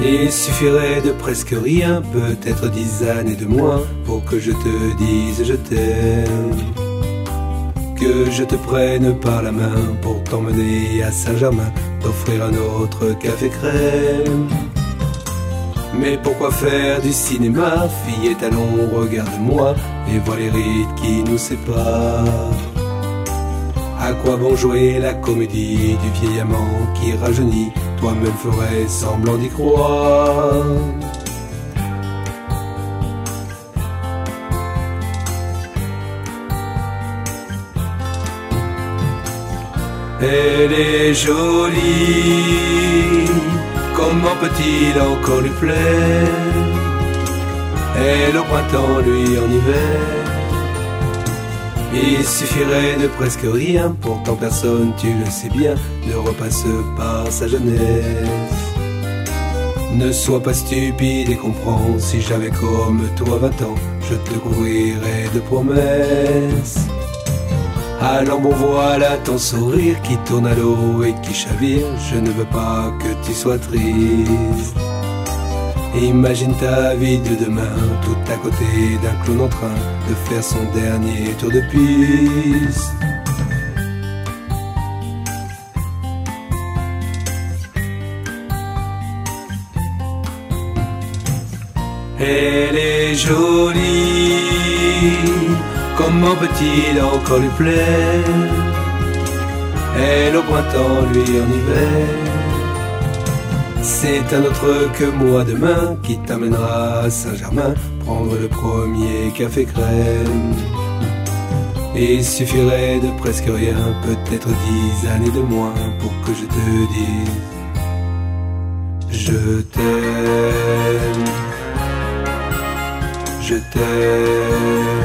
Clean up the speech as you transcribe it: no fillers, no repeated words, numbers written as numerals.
Il suffirait de presque rien, peut-être 10 années de moins, pour que je te dise je t'aime. Que je te prenne par la main pour t'emmener à Saint-Germain, t'offrir un autre café crème. Mais pourquoi faire du cinéma? Fille et talon, regarde-moi et vois les rides qui nous séparent. À quoi bon jouer la comédie du vieil amant qui rajeunit? Toi-même ferais semblant d'y croire. Elle est jolie, comment peut-il encore lui plaire? Elle au printemps, lui en hiver. Il suffirait de presque rien, pourtant personne, tu le sais bien, ne repasse par sa jeunesse. Ne sois pas stupide et comprends, si j'avais comme toi 20 ans, je te couvrirais de promesses. Alors bon voilà ton sourire qui tourne à l'eau et qui chavire, je ne veux pas que tu sois triste. Imagine ta vie de demain, tout à côté d'un clown en train de faire son dernier tour de piste. Elle est jolie, comment peut-il encore lui plaire? Elle au printemps, lui en hiver. C'est un autre que moi demain qui t'amènera à Saint-Germain prendre le premier café crème. Il suffirait de presque rien, peut-être 10 années de moins pour que je te dise je t'aime, je t'aime.